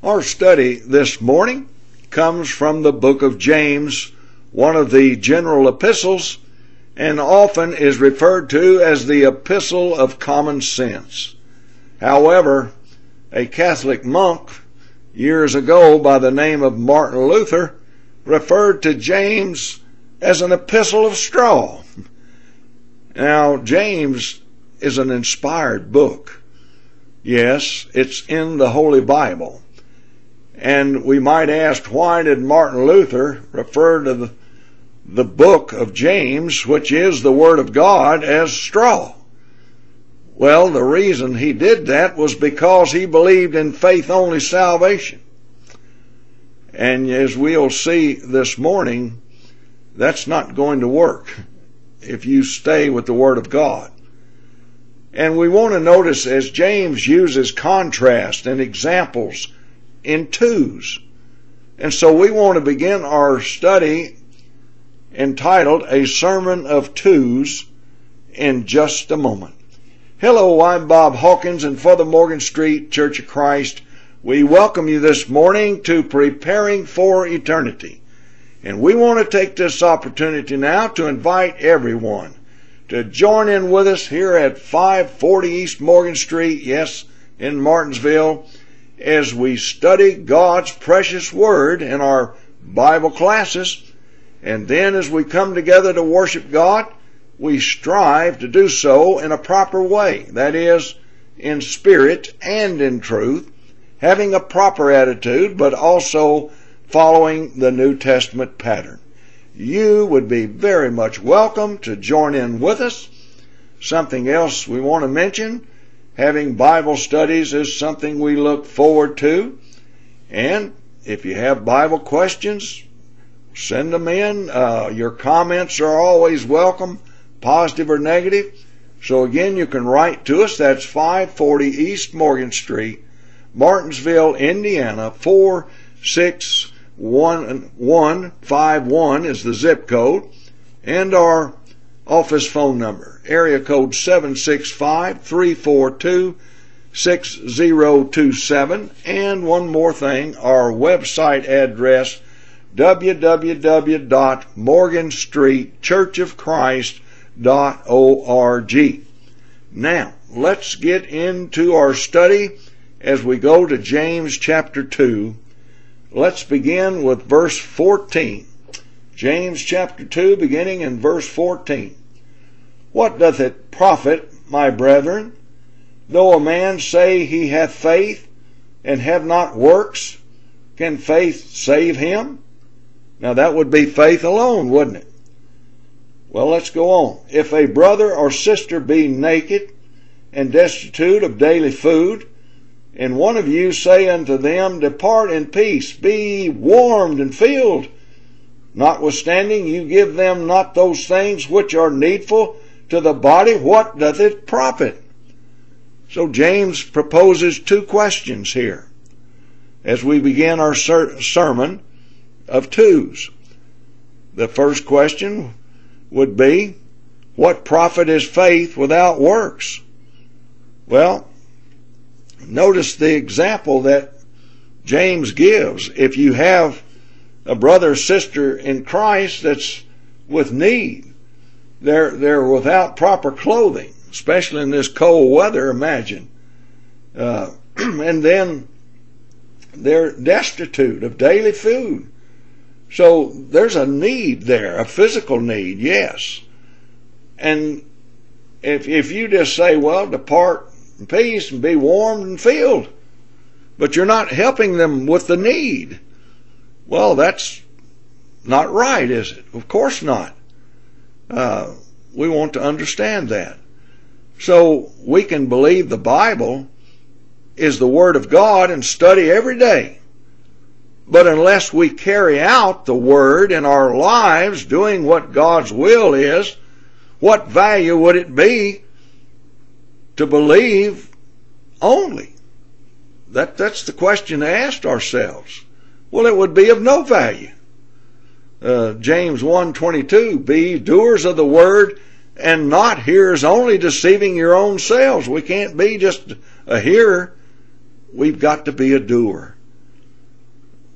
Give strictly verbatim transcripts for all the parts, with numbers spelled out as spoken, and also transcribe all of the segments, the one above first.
Our study this morning comes from the book of James, one of the general epistles, and often is referred to as the epistle of common sense. However, a Catholic monk years ago by the name of Martin Luther referred to James as an epistle of straw. Now, James is an inspired book. Yes, it's in the Holy Bible. And we might ask, why did Martin Luther refer to the, the book of James, which is the Word of God, as straw? Well, the reason he did that was because he believed in faith-only salvation. And as we'll see this morning, that's not going to work if you stay with the Word of God. And we want to notice as James uses contrast and examples in twos. And so we want to begin our study entitled A Sermon of Twos in just a moment. Hello, I'm Bob Hawkins, and for the Morgan Street Church of Christ, we welcome you this morning to Preparing for Eternity. And we want to take this opportunity now to invite everyone to join in with us here at five forty East Morgan Street, yes, in Martinsville, as we study God's precious Word in our Bible classes. And then as we come together to worship God, we strive to do so in a proper way, that is, in spirit and in truth, having a proper attitude, but also following the New Testament pattern. You would be very much welcome to join in with us. Something else we want to mention, having Bible studies is something we look forward to. And if you have Bible questions, send them in. Uh, your comments are always welcome, positive or negative. So again, you can write to us. That's five forty East Morgan Street, Martinsville, Indiana, four six one one five one is the zip code, and our office phone number, area code seven six five, three four two, six zero two seven. And one more thing, our website address, w w w dot morgan street church of christ dot org. Now, let's get into our study as we go to James chapter two. Let's begin with verse fourteen. James chapter two, beginning in verse fourteen. What doth it profit, my brethren, though a man say he hath faith, and have not works? Can faith save him? Now that would be faith alone, wouldn't it? Well, let's go on. If a brother or sister be naked, and destitute of daily food, and one of you say unto them, Depart in peace, be warmed and filled, notwithstanding you give them not those things which are needful to the body, what doth it profit? So James proposes two questions here as we begin our ser- sermon of twos. The first question would be, what profit is faith without works? Well, notice the example that James gives. If you have a brother or sister in Christ that's with need, they're, they're without proper clothing, especially in this cold weather, imagine. Uh, and then they're destitute of daily food. So there's a need there, a physical need, yes. And if, if you just say, well, depart in peace and be warmed and filled, but you're not helping them with the need, well, that's not right, is it? Of course not. Uh, we want to understand that. So we can believe the Bible is the Word of God and study every day. But unless we carry out the Word in our lives, doing what God's will is, what value would it be to believe only? That, that's the question to ask ourselves. Well, it would be of no value. Uh, James one twenty-two, be doers of the word and not hearers only, deceiving your own selves. We can't be just a hearer. We've got to be a doer.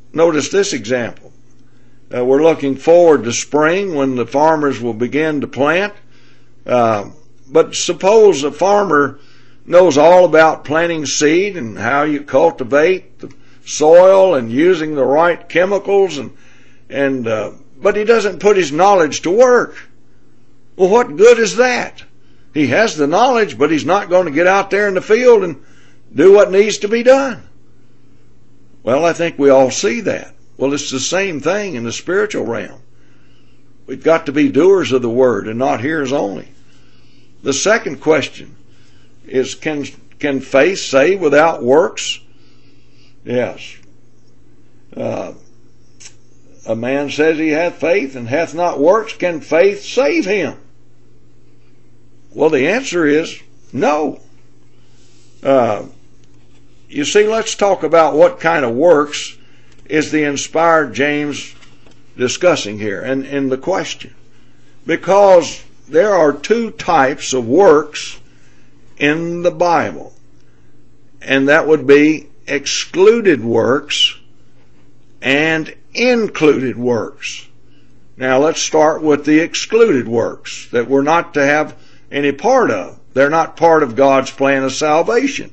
notice this example. Uh, we're looking forward to spring when the farmers will begin to plant. Uh, but suppose a farmer knows all about planting seed and how you cultivate the soil and using the right chemicals, and and uh, but he doesn't put his knowledge to work. Well, what good is that? He has the knowledge, but he's not going to get out there in the field and do what needs to be done. Well, I think we all see that. Well, it's the same thing in the spiritual realm. We've got to be doers of the word and not hearers only. The second question is, can can faith save without works? Yes. Uh, a man says he hath faith and hath not works. Can faith save him? Well, the answer is no. Uh, you see, let's talk about what kind of works is the inspired James discussing here and in the question. Because there are two types of works in the Bible. And that would be excluded works and included works. Now let's start with the excluded works that we're not to have any part of. They're not part of God's plan of salvation.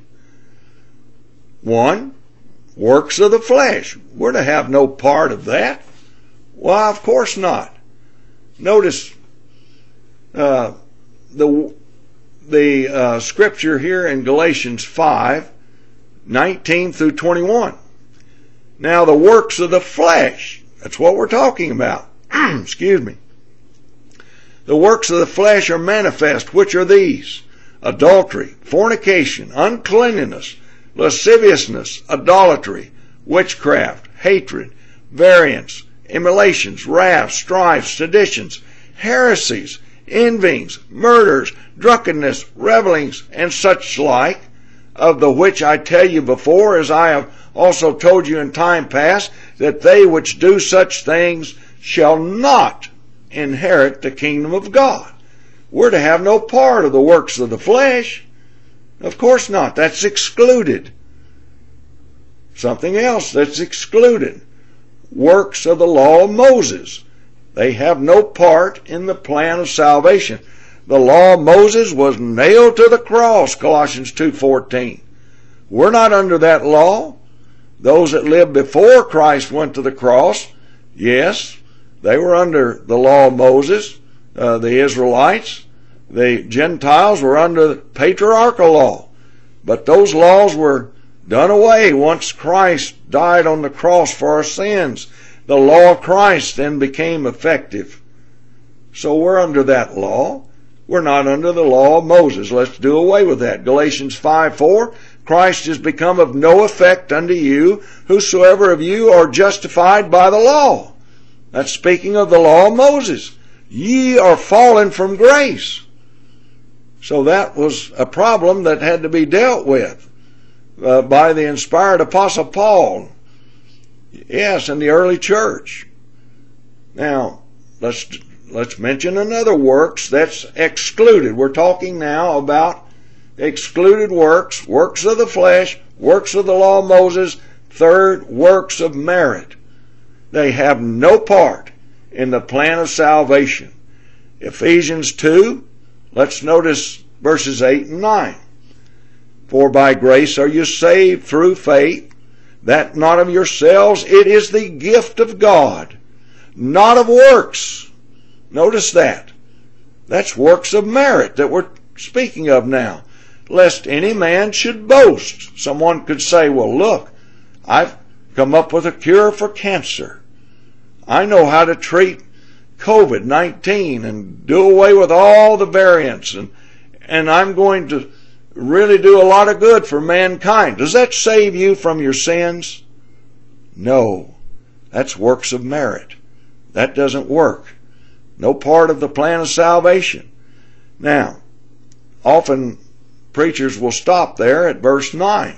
One, works of the flesh. We're to have no part of that. Why, of course not. Notice uh, the the uh, scripture here in Galatians five, nineteen through twenty-one. Now the works of the flesh, that's what we're talking about. Excuse me. The works of the flesh are manifest, which are these: adultery, fornication, uncleanness, lasciviousness, idolatry, witchcraft, hatred, variance, emulations, wrath, strife, seditions, heresies, envyings, murders, drunkenness, revellings, and such like, of the which I tell you before, as I have also told you in time past, that they which do such things shall not inherit the kingdom of God. We're to have no part of the works of the flesh. Of course not. That's excluded. Something else that's excluded. Works of the law of Moses. They have no part in the plan of salvation. The law of Moses was nailed to the cross, Colossians two fourteen. We're not under that law. Those that lived before Christ went to the cross, yes, they were under the law of Moses. Uh, the Israelites, the Gentiles were under the patriarchal law. But those laws were done away once Christ died on the cross for our sins. The law of Christ then became effective. So we're under that law. We're not under the law of Moses. Let's do away with that. Galatians five four, Christ is become of no effect unto you, whosoever of you are justified by the law. That's speaking of the law of Moses. Ye are fallen from grace. So that was a problem that had to be dealt with uh, by the inspired Apostle Paul. Yes, in the early church. Now, let's let's mention another works that's excluded. We're talking now about excluded works, works of the flesh, works of the law of Moses, third, works of merit. They have no part in the plan of salvation. Ephesians two, let's notice verses eight and nine. For by grace are you saved through faith, that not of yourselves, it is the gift of God, not of works. Notice that. That's works of merit that we're speaking of now. Lest any man should boast. Someone could say, well, look, I've come up with a cure for cancer. I know how to treat COVID nineteen and do away with all the variants, and and I'm going to really do a lot of good for mankind. Does that save you from your sins? No. That's works of merit. That doesn't work. No part of the plan of salvation. Now, often preachers will stop there at verse nine.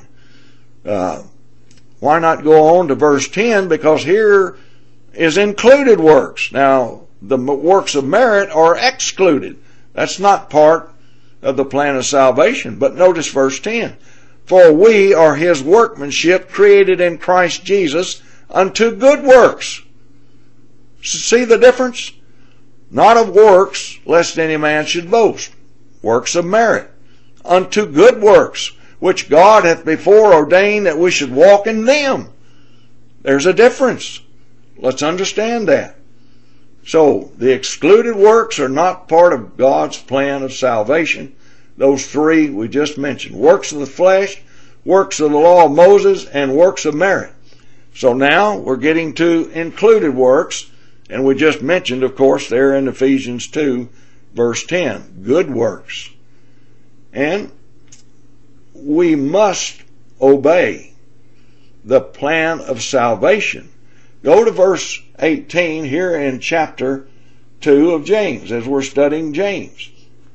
Uh, why not go on to verse ten? Because here is included works. Now, the works of merit are excluded. That's not part of the plan of salvation. But notice verse ten. For we are his workmanship, created in Christ Jesus unto good works. See the difference? Not of works, lest any man should boast. Works of merit. Unto good works, which God hath before ordained that we should walk in them. There's a difference. Let's understand that. So, the excluded works are not part of God's plan of salvation. Those three we just mentioned. Works of the flesh, works of the law of Moses, and works of merit. So now we're getting to included works, and we just mentioned, of course, there in Ephesians two, verse ten, good works. And we must obey the plan of salvation. Go to verse eighteen here in chapter two of James, as we're studying James.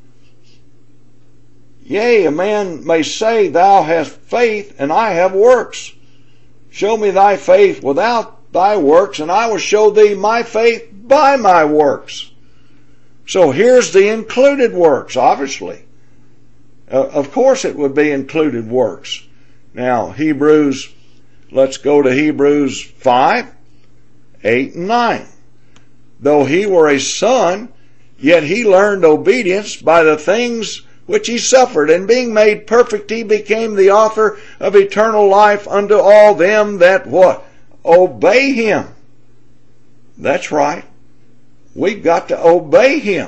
Yea, a man may say, thou hast faith, and I have works. Show me thy faith without thy works, and I will show thee my faith by my works. So here's the included works, obviously. Uh, of course it would be included works. Now, Hebrews, let's go to Hebrews five, eight, and nine. Though he were a son, yet he learned obedience by the things which he suffered, and being made perfect, he became the author of eternal life unto all them that what? Obey him. That's right. We've got to obey him.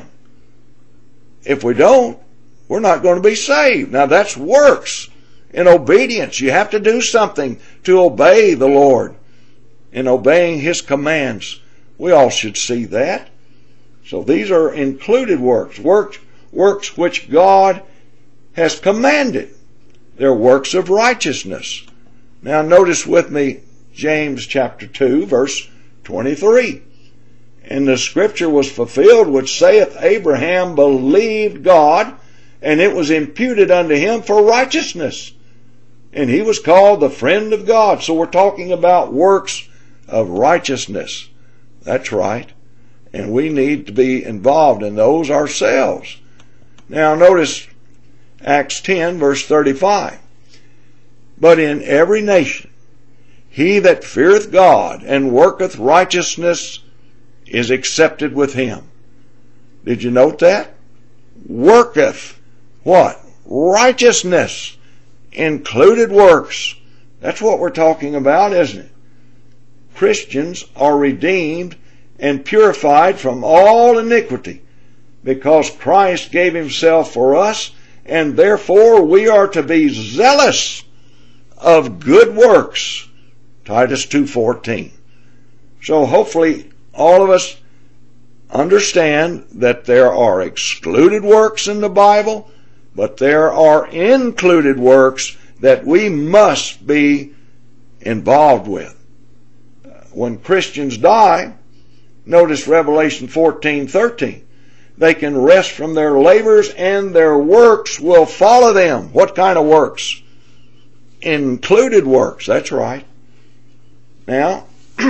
If we don't, we're not going to be saved. Now that's works in obedience. You have to do something to obey the Lord in obeying his commands. We all should see that. So these are included works. Works Works which God has commanded. They're works of righteousness. Now notice with me James chapter two, verse twenty-three. And the scripture was fulfilled which saith, Abraham believed God, and it was imputed unto him for righteousness. And he was called the friend of God. So we're talking about works of righteousness. That's right. And we need to be involved in those ourselves. Now notice Acts ten, verse thirty-five. But in every nation, he that feareth God and worketh righteousness is accepted with him. Did you note that? Worketh what? Righteousness. Included works. That's what we're talking about, isn't it? Christians are redeemed and purified from all iniquity, because Christ gave himself for us, and therefore we are to be zealous of good works. Titus two fourteen. So hopefully all of us understand that there are excluded works in the Bible, but there are included works that we must be involved with. When Christians die, notice Revelation fourteen thirteen. They can rest from their labors, and their works will follow them. What kind of works? Included works. That's right. Now,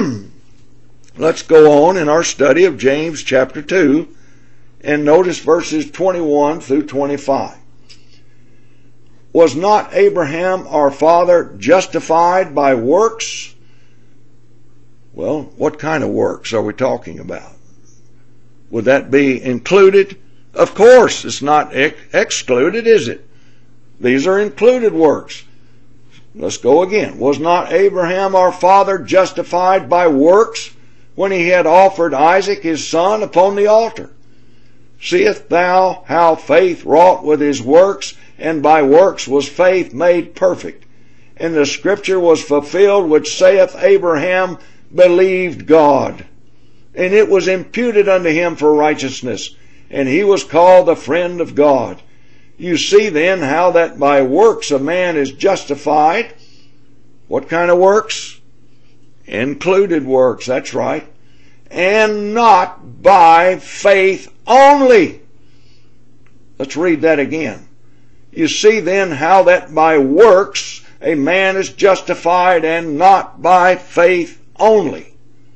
let's go on in our study of James chapter two, and notice verses twenty-one through twenty-five. Was not Abraham our father justified by works? Well, what kind of works are we talking about? Would that be included? Of course, it's not ex- excluded, is it? These are included works. Let's go again. Was not Abraham our father justified by works when he had offered Isaac his son upon the altar? Seest thou how faith wrought with his works, and by works was faith made perfect? And the scripture was fulfilled which saith, Abraham believed God, and it was imputed unto him for righteousness, and he was called the friend of God. You see then how that by works a man is justified. What kind of works? Included works, that's right. And not by faith only. Let's read that again. You see then how that by works a man is justified, and not by faith only.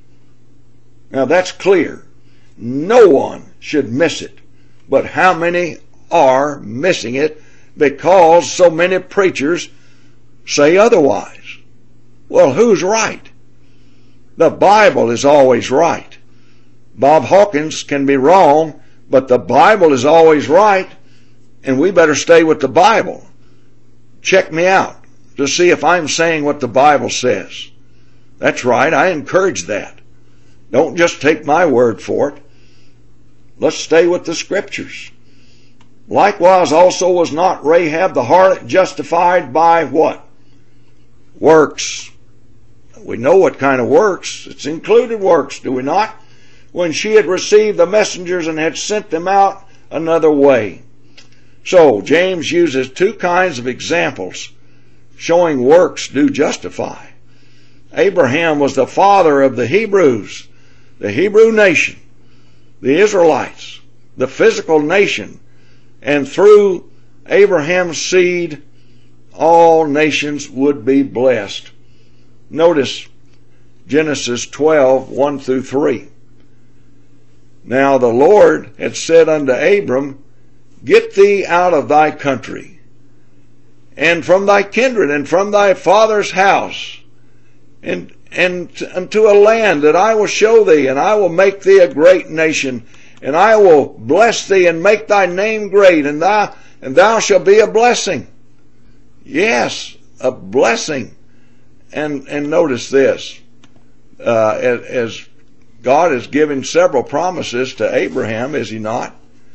Now that's clear. No one should miss it. But how many are missing it because so many preachers say otherwise? Well, who's right? The Bible is always right. Bob Hawkins can be wrong, but the Bible is always right, and we better stay with the Bible. Check me out to see if I'm saying what the Bible says. That's right, I encourage that. Don't just take my word for it. Let's stay with the Scriptures. Likewise also was not Rahab the harlot justified by what? Works. We know what kind of works. It's included works, do we not? When she had received the messengers and had sent them out another way. So, James uses two kinds of examples showing works do justify. Abraham was the father of the Hebrews, the Hebrew nation, the Israelites, the physical nation, and through Abraham's seed, all nations would be blessed. Notice Genesis twelve, one through three. Now the Lord had said unto Abram, Get thee out of thy country, and from thy kindred, and from thy father's house, and, and unto a land that I will show thee, and I will make thee a great nation, and I will bless thee, and make thy name great, and thou, and thou shalt be a blessing. Yes, a blessing. And, and notice this, uh, as, as God is giving several promises to Abraham, is he not?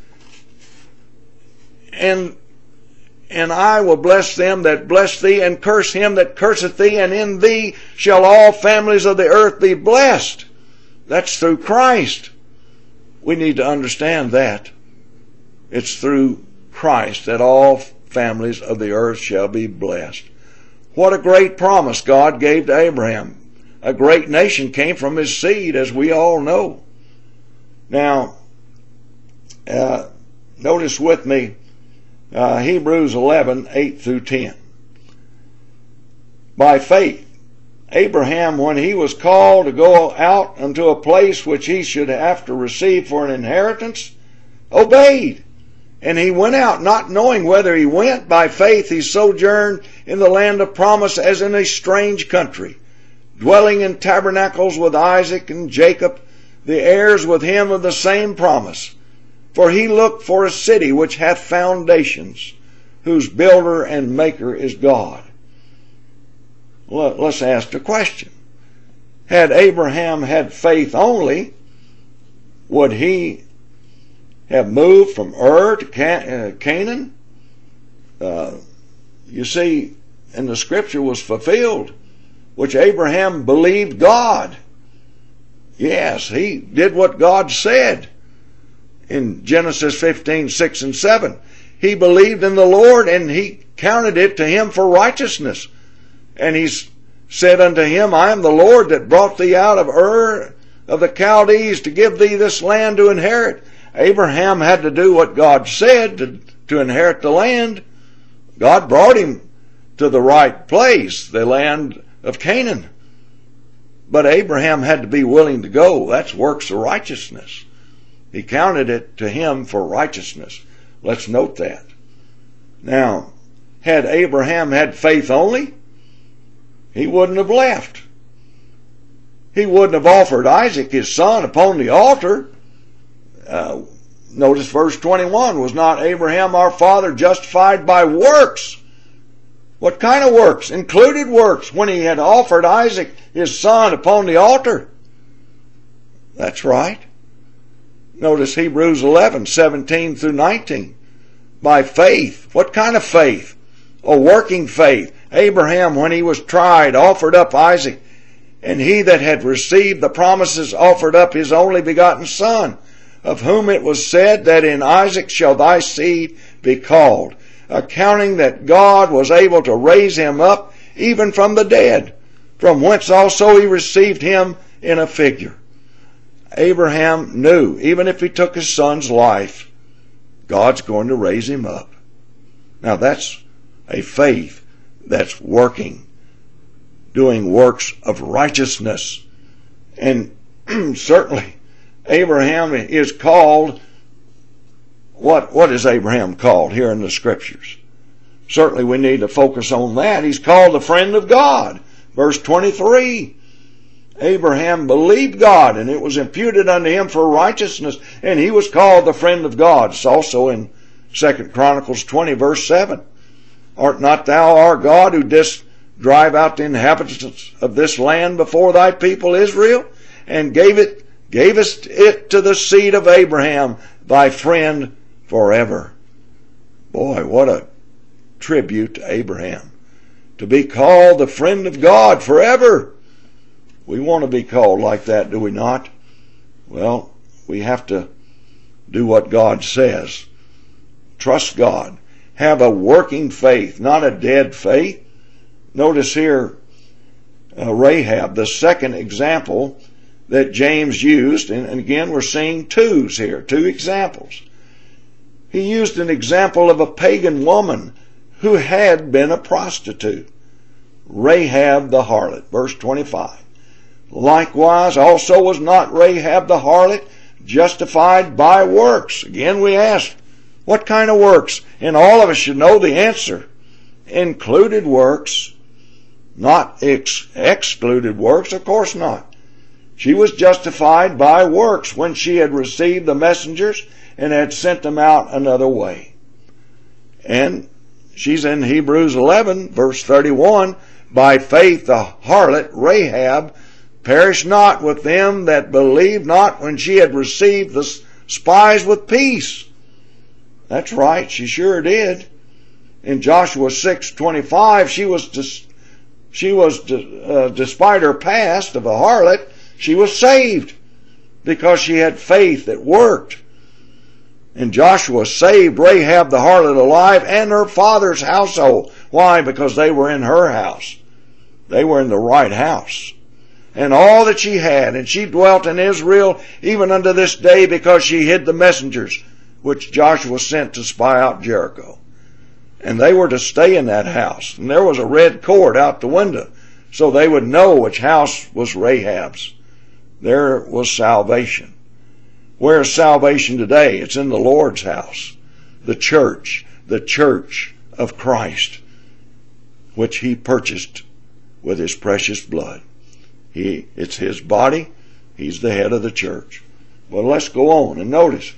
And and I will bless them that bless thee, and curse him that curseth thee, and in thee shall all families of the earth be blessed. That's through Christ. We need to understand that. It's through Christ that all families of the earth shall be blessed. What a great promise God gave to Abraham. A great nation came from his seed, as we all know. Now, uh, notice with me, Uh, Hebrews eleven, eight through ten. By faith, Abraham, when he was called to go out unto a place which he should after receive for an inheritance, obeyed. And he went out, not knowing whither he went. By faith he sojourned in the land of promise, as in a strange country, dwelling in tabernacles with Isaac and Jacob, the heirs with him of the same promise. For he looked for a city which hath foundations, whose builder and maker is God. Let's ask the question. Had Abraham had faith only, would he have moved from Ur to Canaan? Uh, you see, and the scripture was fulfilled, which Abraham believed God. Yes, he did what God said. In Genesis fifteen, six and seven, he believed in the Lord, and he counted it to him for righteousness. And he said unto him, I am the Lord that brought thee out of Ur of the Chaldees to give thee this land to inherit. Abraham had to do what God said to, to inherit the land. God brought him to the right place, the land of Canaan. But Abraham had to be willing to go. That's works of righteousness. He counted it to him for righteousness. Let's note that. Now, had Abraham had faith only, he wouldn't have left. He wouldn't have offered Isaac his son upon the altar. Uh, notice verse twenty-one, was not Abraham our father justified by works? What kind of works? Included works, when he had offered Isaac his son upon the altar. That's right. Notice Hebrews eleven, seventeen through nineteen. By faith. What kind of faith? A working faith. Abraham, when he was tried, offered up Isaac. And he that had received the promises offered up his only begotten son, of whom it was said that in Isaac shall thy seed be called, accounting that God was able to raise him up even from the dead, from whence also he received him in a figure. Abraham knew, even if he took his son's life, God's going to raise him up. Now that's a faith that's working, doing works of righteousness. And certainly Abraham is called, what, what is Abraham called here in the scriptures? Certainly we need to focus on that. He's called the friend of God. Verse twenty-three. Abraham believed God, and it was imputed unto him for righteousness, and he was called the friend of God. It's also in Second Chronicles twenty, verse seven. Art not thou our God, who didst drive out the inhabitants of this land before thy people Israel, and gave it, gavest it to the seed of Abraham, thy friend, forever? Boy, what a tribute to Abraham, to be called the friend of God forever. We want to be called like that, do we not? Well, we have to do what God says. Trust God. Have a working faith, not a dead faith. Notice here, uh, Rahab, the second example that James used, and, and again we're seeing twos here, two examples. He used an example of a pagan woman who had been a prostitute. Rahab the harlot, verse twenty-five. Likewise also was not Rahab the harlot justified by works? Again we ask, what kind of works? And all of us should know the answer. Included works, not ex- excluded works, of course not. She was justified by works when she had received the messengers and had sent them out another way. And she's in Hebrews eleven, verse thirty-one, by faith the harlot Rahab perished not with them that believed not when she had received the spies with peace. That's right, she sure did. In Joshua six twenty-five, she was, dis, she was uh, despite her past of a harlot, she was saved because she had faith that worked. And Joshua saved Rahab the harlot alive and her father's household. Why? Because they were in her house. They were in the right house. And all that she had, and she dwelt in Israel even unto this day, because she hid the messengers which Joshua sent to spy out Jericho. And they were to stay in that house. And there was a red cord out the window, so they would know which house was Rahab's. There was salvation. Where is salvation today? It's in the Lord's house. The church, the church of Christ, which He purchased with His precious blood. He, it's His body. He's the head of the church. Well, let's go on and notice.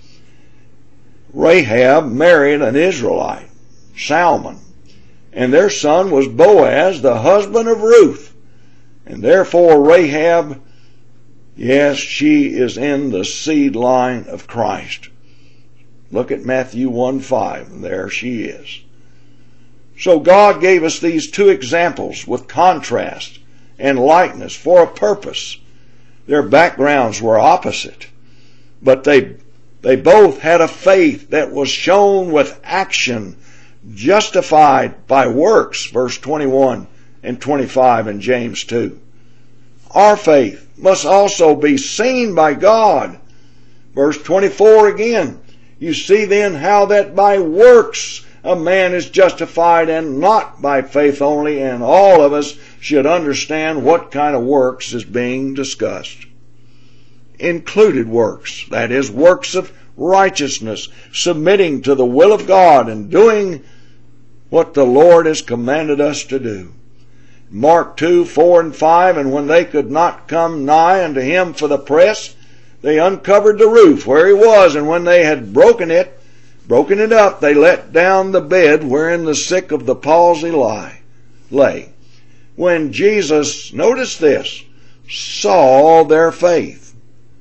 Rahab married an Israelite, Salmon, and their son was Boaz, the husband of Ruth. And therefore Rahab, yes, she is in the seed line of Christ. Look at Matthew one five, and there she is. So God gave us these two examples with contrast and likeness for a purpose. Their backgrounds were opposite, but they they both had a faith that was shown with action, justified by works, verse twenty-one and twenty-five in James two. Our faith must also be seen by God. Verse twenty-four again. You see then how that by works a man is justified, and not by faith only, and all of us should understand what kind of works is being discussed. Included works, that is, works of righteousness, submitting to the will of God and doing what the Lord has commanded us to do. Mark two, four and five, and when they could not come nigh unto him for the press, they uncovered the roof where he was, and when they had broken it, broken it up, they let down the bed wherein the sick of the palsy lie, lay. When Jesus, notice this, saw their faith.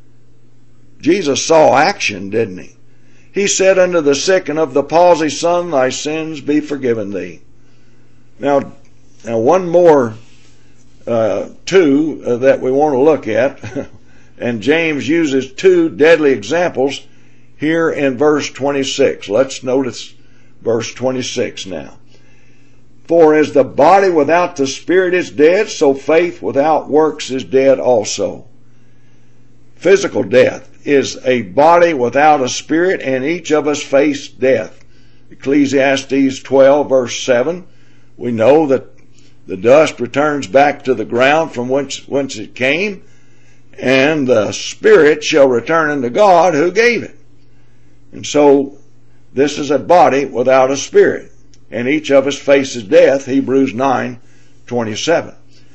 Jesus saw action, didn't he? He said unto the sick and of the palsy, Son, thy sins be forgiven thee. Now, now one more uh, two uh, that we want to look at, and James uses two deadly examples here in verse twenty-six. Let's notice verse twenty-six now. For as the body without the spirit is dead, so faith without works is dead also. Physical death is a body without a spirit, and each of us face death. Ecclesiastes twelve, verse seven. We know that the dust returns back to the ground from whence, whence it came, and the spirit shall return unto God who gave it. And so this is a body without a spirit, and each of us faces death, Hebrews nine twenty-seven.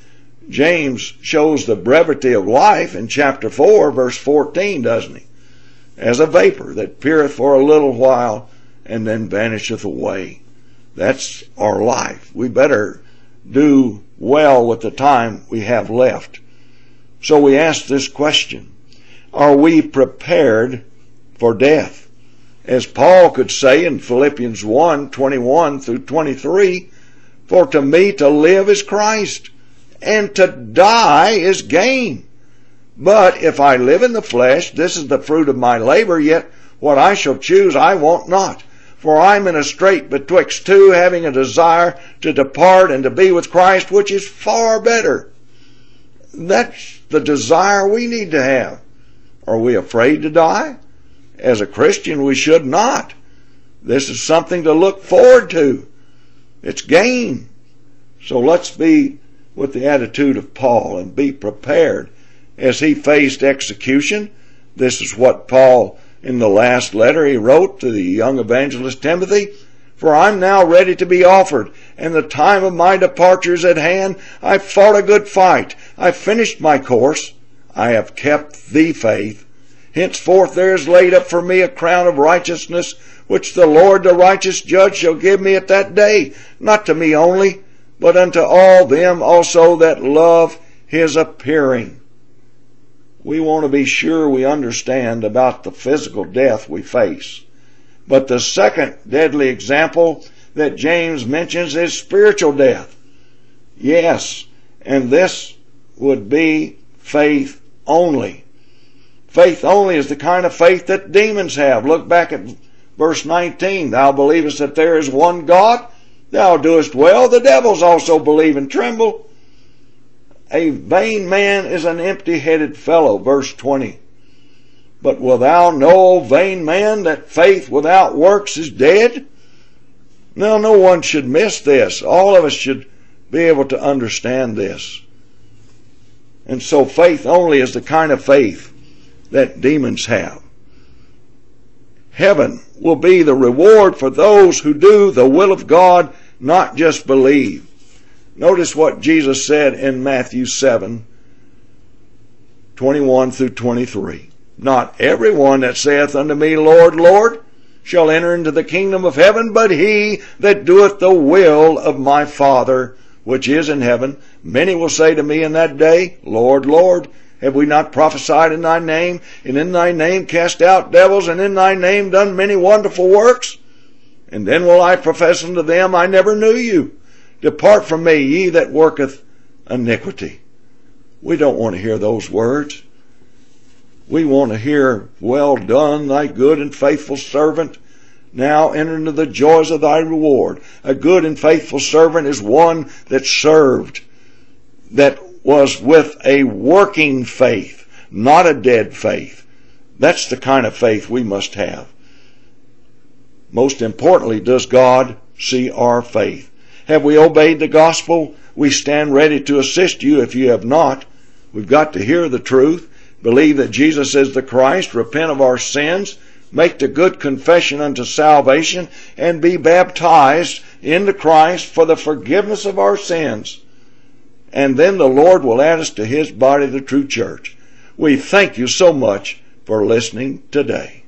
James shows the brevity of life in chapter four, verse fourteen, doesn't he? As a vapor that appeareth for a little while and then vanisheth away. That's our life. We better do well with the time we have left. So we ask this question: are we prepared for death? As Paul could say in Philippians one, twenty-one through twenty-three, for to me to live is Christ, and to die is gain. But if I live in the flesh, this is the fruit of my labor, yet what I shall choose I won't not. For I am in a strait betwixt two, having a desire to depart and to be with Christ, which is far better. That's the desire we need to have. Are we afraid to die? As a Christian, we should not. This is something to look forward to. It's gain. So let's be with the attitude of Paul and be prepared as he faced execution. This is what Paul, in the last letter he wrote to the young evangelist Timothy: for I'm now ready to be offered, and the time of my departure is at hand. I've fought a good fight. I've finished my course. I have kept the faith. Henceforth there is laid up for me a crown of righteousness, which the Lord the righteous judge shall give me at that day, not to me only, but unto all them also that love his appearing. We want to be sure we understand about the physical death we face. But the second deadly example that James mentions is spiritual death. Yes, and this would be faith only. Faith only is the kind of faith that demons have. Look back at verse nineteen. Thou believest that there is one God? Thou doest well. The devils also believe and tremble. A vain man is an empty-headed fellow. Verse twenty. But wilt thou know, vain man, that faith without works is dead? Now, no one should miss this. All of us should be able to understand this. And so faith only is the kind of faith that demons have. Heaven will be the reward for those who do the will of God, not just believe. Notice what Jesus said in Matthew seven, twenty-one through twenty-three. Not everyone that saith unto me, Lord, Lord, shall enter into the kingdom of heaven, but he that doeth the will of my Father which is in heaven. Many will say to me in that day, Lord, Lord, have we not prophesied in thy name, and in thy name cast out devils, and in thy name done many wonderful works? And then will I profess unto them, I never knew you. Depart from me, ye that worketh iniquity. We don't want to hear those words. We want to hear, well done, thy good and faithful servant. Now enter into the joys of thy reward. A good and faithful servant is one that served, that was with a working faith, not a dead faith. That's the kind of faith we must have. Most importantly, does God see our faith? Have we obeyed the gospel? We stand ready to assist you if you have not. We've got to hear the truth, believe that Jesus is the Christ, repent of our sins, make the good confession unto salvation, and be baptized into Christ for the forgiveness of our sins. And then the Lord will add us to his body, the true church. We thank you so much for listening today.